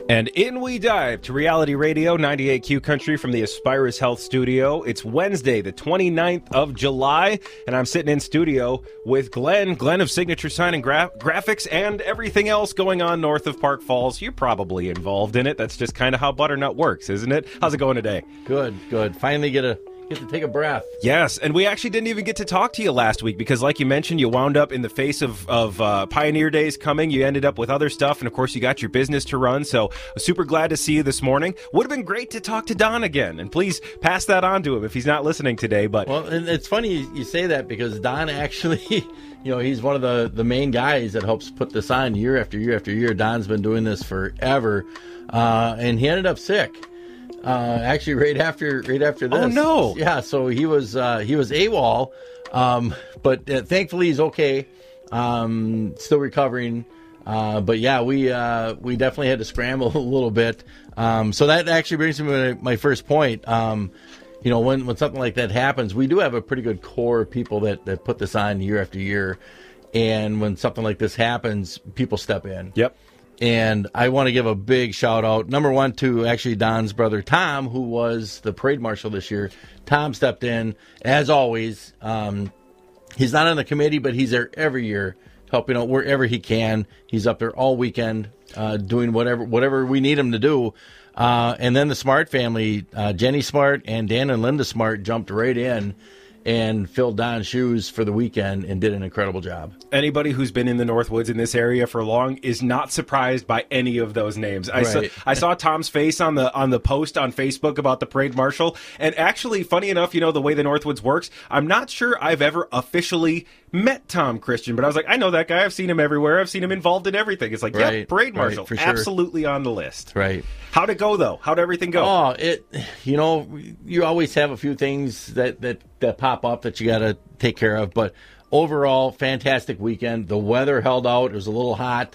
And in we dive to Reality Radio 98Q Country from the Aspirus Health Studio. It's Wednesday, the 29th of July, and I'm sitting in studio with Glenn of Signature Sign and Graphics and everything else going on north of Park Falls. You're probably involved in it. That's just kind of how Butternut works, isn't it? How's it going today? Good. Finally get to take a breath. Yes, and we actually didn't even get to talk to you last week because, like you mentioned, you wound up in the face of Pioneer Days coming. You ended up with other stuff, and of course, you got your business to run. So, super glad to see you this morning. Would have been great to talk to Don again, and please pass that on to him if he's not listening today. But well, and it's funny you say that because Don actually, he's one of the main guys that helps put this on year after year after year. Don's been doing this forever, and he ended up sick. Actually, right after this. Oh no! Yeah, so he was AWOL, but thankfully he's okay. Still recovering. But yeah, we definitely had to scramble a little bit. So that actually brings me to my first point. When something like that happens, we do have a pretty good core of people that put this on year after year, and when something like this happens, people step in. Yep. And I want to give a big shout out, number one, to actually Don's brother, Tom, who was the parade marshal this year. Tom stepped in, as always. He's not on the committee, but he's there every year, helping out wherever he can. He's up there all weekend, doing whatever we need him to do. And then the Smart family, Jenny Smart and Dan and Linda Smart, jumped right in and filled Don's shoes for the weekend and did an incredible job. Anybody who's been in the Northwoods in this area for long is not surprised by any of those names. I saw Tom's face on the post on Facebook about the parade marshal, and actually, funny enough, the way the Northwoods works, I'm not sure I've ever officially met Tom Christian, but I was like, I know that guy. I've seen him everywhere. I've seen him involved in everything. It's like, yeah, parade marshal, for sure. Absolutely on the list. Right. How'd it go though? How'd everything go? Oh, you always have a few things that pop up that you got to take care of, but overall, fantastic weekend. The weather held out. It was a little hot,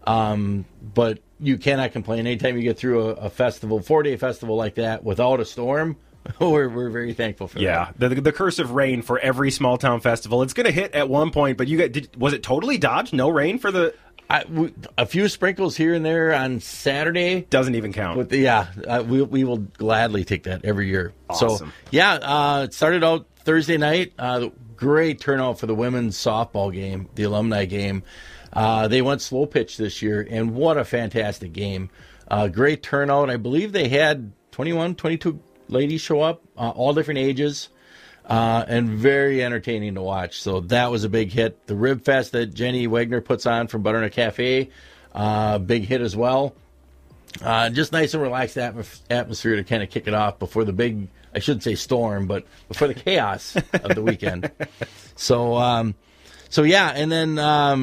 but you cannot complain. Anytime you get through a festival, 4-day festival like that without a storm, we're very thankful for that. Yeah, the curse of rain for every small town festival. It's going to hit at one point, but was it totally dodged? No rain for the... a few sprinkles here and there on Saturday. Doesn't even count. We will gladly take that every year. Awesome. So, it started out Thursday night. Great turnout for the women's softball game, the alumni game. They went slow pitch this year, and what a fantastic game. Great turnout. I believe they had 21, 22 ladies show up, all different ages. And very entertaining to watch. So that was a big hit. The Rib Fest that Jenny Wagner puts on from Butternut Cafe, big hit as well. Just nice and relaxed atmosphere to kind of kick it off before the big, I shouldn't say storm, but before the chaos of the weekend. So yeah, and then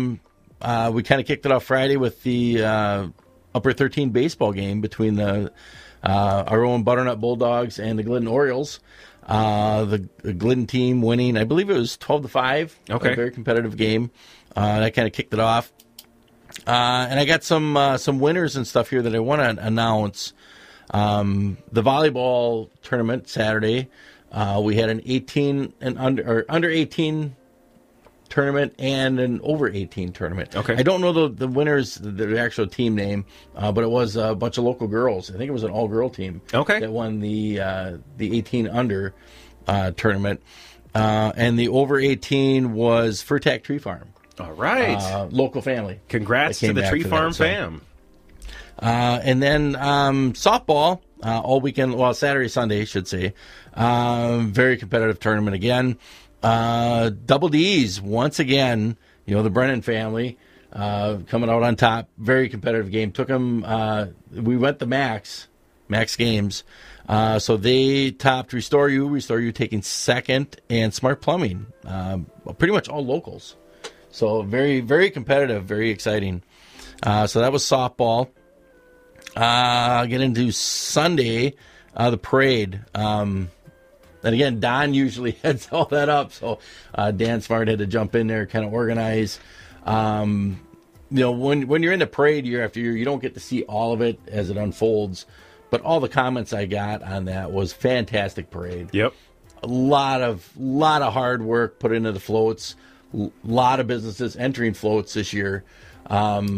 we kind of kicked it off Friday with the Upper 13 baseball game between our own Butternut Bulldogs and the Glidden Orioles. The Glidden team winning, I believe it was 12-5. Okay. A very competitive game. That kind of kicked it off. And I got some winners and stuff here that I want to announce. The volleyball tournament Saturday, we had an 18 and under 18 tournament and an over 18 tournament. Okay. I don't know the winners, the actual team name, but it was a bunch of local girls. I think it was an all-girl team. Okay. That won the 18 under tournament. And the over 18 was Furtak Tree Farm. All right. Local family. Congrats to the Tree Farm fam. And then softball all weekend, well, Saturday, Sunday, I should say. Very competitive tournament again. Double D's once again, the Brennan family coming out on top. Very competitive game. Took them, we went the max games. So they topped Restore You taking second, and Smart Plumbing, pretty much all locals. So very, very competitive, very exciting. So that was softball. I'll get into Sunday, the parade. And again, Don usually heads all that up, so Dan Smart had to jump in there, kind of organize. When you're in the parade year after year, you don't get to see all of it as it unfolds. But all the comments I got on that was fantastic parade. Yep, a lot of hard work put into the floats. A lot of businesses entering floats this year.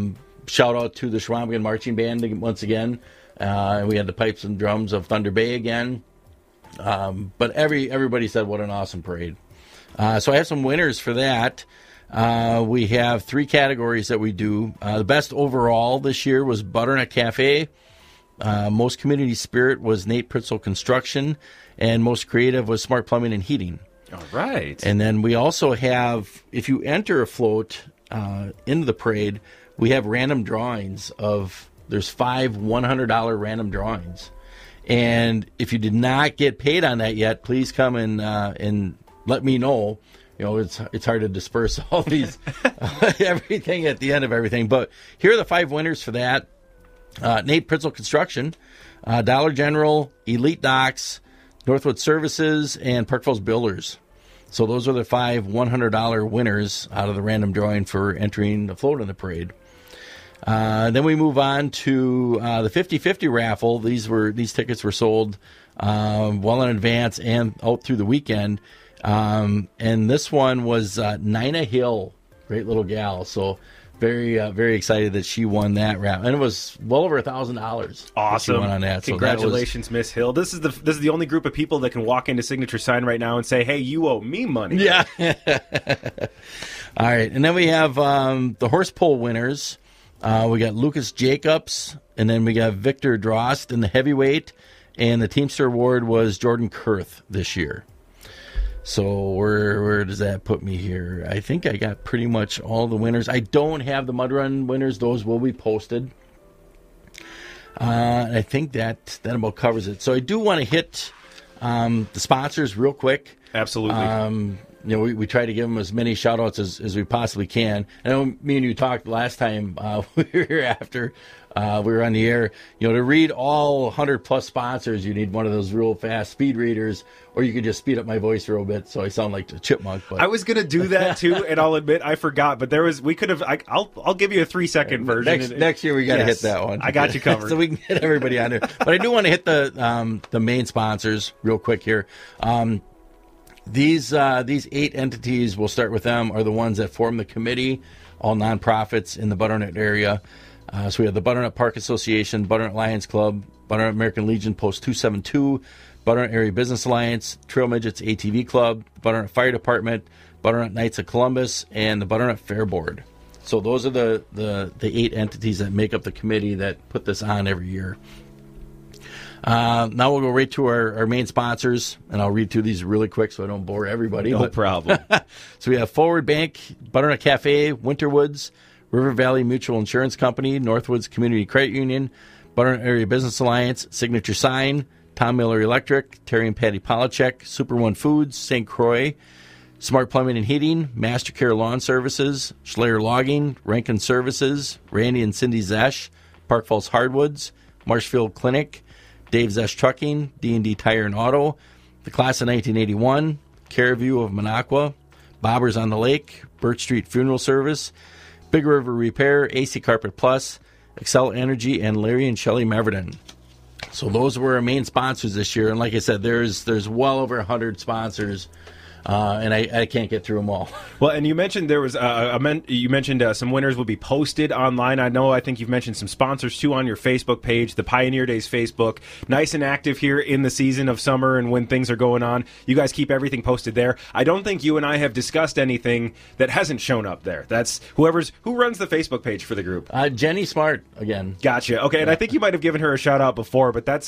Shout out to the Schwamigan Marching Band once again. We had the pipes and drums of Thunder Bay again. But everybody said what an awesome parade. So I have some winners for that. We have 3 categories that we do. The best overall this year was Butternut Cafe. Most community spirit was Nate Pritzel Construction. And most creative was Smart Plumbing and Heating. All right. And then we also have, if you enter a float into the parade, we have random drawings there's 5 $100 random drawings. And if you did not get paid on that yet, please come and let me know. It's hard to disperse all these, everything at the end of everything. But here are the 5 winners for that. Nate Pritzel Construction, Dollar General, Elite Docks, Northwood Services, and Park Falls Builders. So those are the 5 $100 winners out of the random drawing for entering the float in the parade. Then we move on to the 50-50 raffle. These tickets were sold well in advance and out through the weekend. And this one was Nina Hill, great little gal. So very very excited that she won that raffle, and it was well over $1,000. Awesome! She won on that. Congratulations, Miss Hill. This is the only group of people that can walk into Signature Sign right now and say, "Hey, you owe me money." Yeah. All right, and then we have the horse pole winners. We got Lucas Jacobs, and then we got Victor Drost in the heavyweight, and the Teamster Award was Jordan Kurth this year. So where does that put me here? I think I got pretty much all the winners. I don't have the mud run winners. Those will be posted. I think that about covers it. So I do want to hit the sponsors real quick. Absolutely. We try to give them as many shout-outs as we possibly can. I know me and you talked last time we were on the air. To read all 100-plus sponsors, you need one of those real fast speed readers, or you could just speed up my voice real bit so I sound like a chipmunk. But I was going to do that, too, and I'll admit I forgot. But I'll give you a 3-second version. Next year we got to hit that one. I got you covered. So we can get everybody on there. But I do want to hit the main sponsors real quick here. These 8 entities, we'll start with them, are the ones that form the committee, all nonprofits in the Butternut area. So we have the Butternut Park Association, Butternut Lions Club, Butternut American Legion Post 272, Butternut Area Business Alliance, Trail Midgets ATV Club, Butternut Fire Department, Butternut Knights of Columbus, and the Butternut Fair Board. So those are the 8 entities that make up the committee that put this on every year. Now we'll go right to our main sponsors, and I'll read through these really quick so I don't bore everybody. No problem. So we have Forward Bank, Butternut Cafe, Winterwoods, River Valley Mutual Insurance Company, Northwoods Community Credit Union, Butternut Area Business Alliance, Signature Sign, Tom Miller Electric, Terry and Patty Polachek, Super One Foods, St. Croix, Smart Plumbing and Heating, Master Care Lawn Services, Schleyer Logging, Rankin Services, Randy and Cindy Zesch, Park Falls Hardwoods, Marshfield Clinic, Dave Zesch Trucking, D&D Tire and Auto, the Class of 1981, Caraview of Minocqua, Bobbers on the Lake, Birch Street Funeral Service, Big River Repair, AC Carpet Plus, Excel Energy, and Larry and Shelley Meverden. So those were our main sponsors this year. And like I said, there's well over 100 sponsors. And I can't get through them all. Well, and you mentioned there was some winners will be posted online. I think you've mentioned some sponsors too on your Facebook page, the Pioneer Days Facebook. Nice and active here in the season of summer and when things are going on. You guys keep everything posted there. I don't think you and I have discussed anything that hasn't shown up there. That's who runs the Facebook page for the group. Jenny Smart again. Gotcha. Okay, and I think you might have given her a shout out before, but that's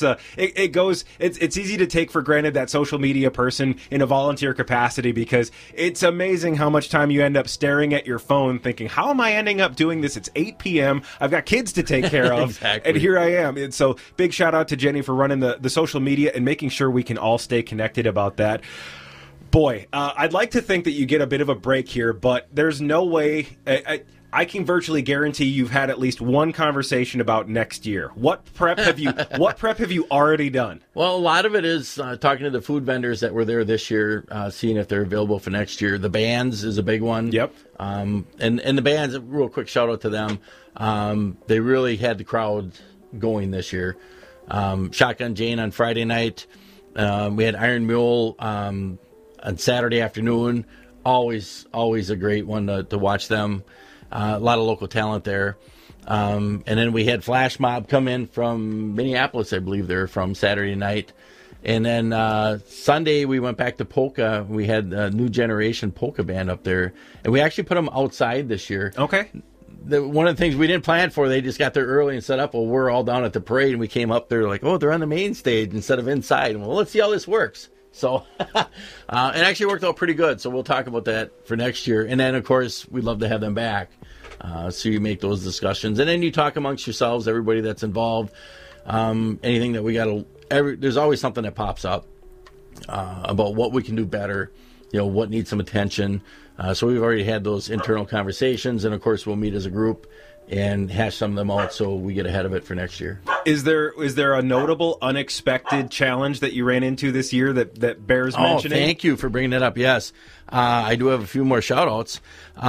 it's easy to take for granted that social media person in a volunteer capacity. Because it's amazing how much time you end up staring at your phone thinking, how am I ending up doing this? It's 8 p.m. I've got kids to take care of. Exactly. And here I am. And so big shout out to Jenny for running the social media and making sure we can all stay connected about that. Boy, I'd like to think that you get a bit of a break here, but there's no way... I can virtually guarantee you've had at least one conversation about next year. What prep have you already done? Well, a lot of it is talking to the food vendors that were there this year, seeing if they're available for next year. The bands is a big one. Yep. And the bands, real quick shout out to them. They really had the crowd going this year. Shotgun Jane on Friday night. We had Iron Mule on Saturday afternoon. Always a great one to watch them. A lot of local talent there. And then we had Flash Mob come in from Minneapolis, I believe they're from, Saturday night. And then Sunday we went back to polka. We had a New Generation polka band up there, and we actually put them outside this year. Okay. One of the things we didn't plan for, they just got there early and set up. Well, we're all down at the parade, and we came up there like, oh, they're on the main stage instead of inside. And well, let's see how this works. So it actually worked out pretty good. So we'll talk about that for next year. And then, of course, we'd love to have them back. So you make those discussions, and then you talk amongst yourselves, everybody that's involved. Anything that we got to. There's always something that pops up about what we can do better, what needs some attention. So we've already had those internal conversations, and of course we'll meet as a group and hash some of them out so we get ahead of it for next year. Is there a notable, unexpected challenge that you ran into this year that bears mentioning? Thank you for bringing that up. Yes, I do have a few more shout-outs.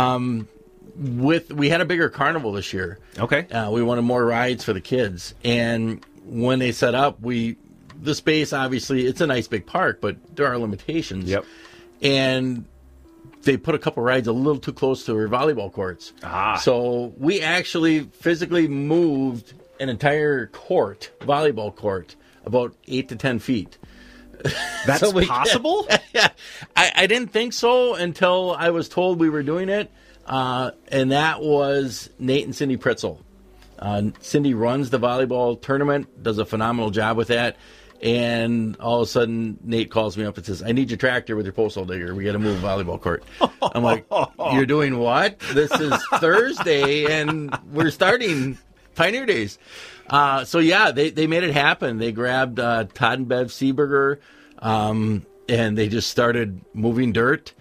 We had a bigger carnival this year. Okay. We wanted more rides for the kids, and when they set up, the space, obviously, it's a nice big park, but there are limitations. Yep. And they put a couple rides a little too close to our volleyball courts. So we actually physically moved an entire volleyball court, about 8 to 10 feet. That's possible? I didn't think so until I was told we were doing it. And that was Nate and Cindy Pritzel. Cindy runs the volleyball tournament, does a phenomenal job with that. And all of a sudden, Nate calls me up and says, I need your tractor with your postal digger. We got to move a volleyball court. I'm like, you're doing what? This is Thursday, and we're starting Pioneer Days. So, yeah, they made it happen. They grabbed Todd and Bev Seeberger, and they just started moving dirt.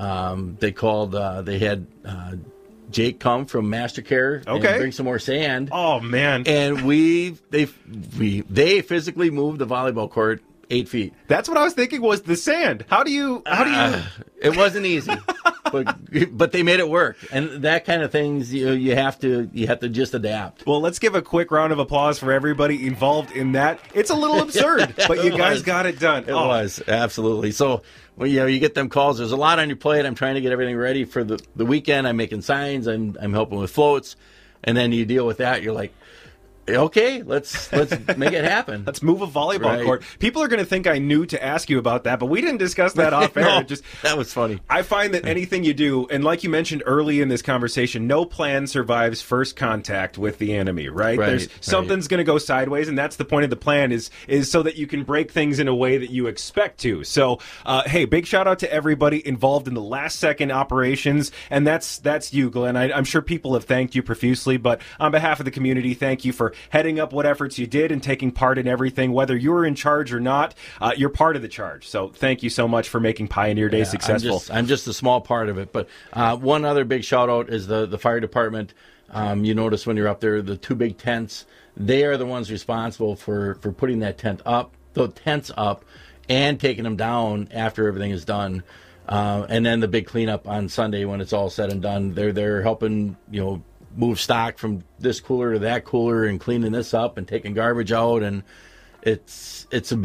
They had Jake come from Mastercare and bring some more sand. Oh, man. And they physically moved the volleyball court 8 feet. That's what I was thinking was the sand. How do you It wasn't easy. But they made it work, and that kind of things you have to just adapt. Well, let's give a quick round of applause for everybody involved in that. It's a little absurd, but you guys got it done. It was absolutely. So you get them calls. There's a lot on your plate. I'm trying to get everything ready for the weekend. I'm making signs. I'm helping with floats, and then you deal with that. You're like, okay, let's make it happen. Let's move a volleyball court. People are going to think I knew to ask you about that, but we didn't discuss that off air. No, that was funny. I find that anything you do, and like you mentioned early in this conversation, no plan survives first contact with the enemy, right? There's something's going to go sideways, and that's the point of the plan is so that you can break things in a way that you expect to. So, hey, big shout out to everybody involved in the last second operations, and that's you, Glenn. I'm sure people have thanked you profusely, but on behalf of the community, thank you for heading up what efforts you did and taking part in everything. Whether you were in charge or not, you're part of the charge. So thank you so much for making Pioneer Day successful. I'm just a small part of it. But one other big shout out is the fire department. You notice when you're up there, the two big tents, they are the ones responsible for putting the tents up and taking them down after everything is done. And then the big cleanup on Sunday when it's all said and done. They're helping, move stock from this cooler to that cooler and cleaning this up and taking garbage out, and it's a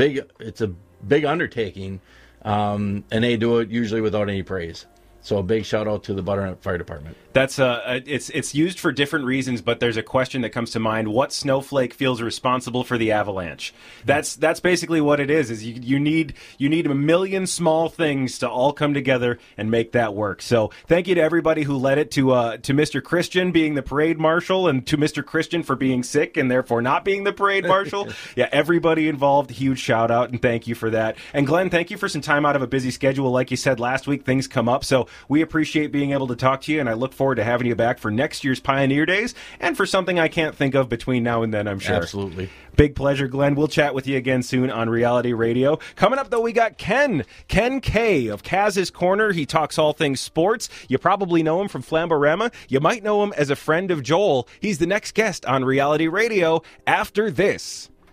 big undertaking, and they do it usually without any praise. So a big shout out to the Butternut Fire Department. That's it's used for different reasons, but there's a question that comes to mind: what snowflake feels responsible for the avalanche? That's basically what it is. Is you need a million small things to all come together and make that work. So thank you to everybody who led it, to Mr. Christian being the parade marshal, and to Mr. Christian for being sick and therefore not being the parade marshal. Yeah, everybody involved, huge shout out and thank you for that. And Glenn, thank you for some time out of a busy schedule. Like you said last week, things come up, so we appreciate being able to talk to you, and I look forward to having you back for next year's Pioneer Days and for something I can't think of between now and then, I'm sure. Absolutely. Big pleasure, Glenn. We'll chat with you again soon on Reality Radio. Coming up, though, we got Ken Kay of Kaz's Corner. He talks all things sports. You probably know him from Flamborama. You might know him as a friend of Joel. He's the next guest on Reality Radio after this.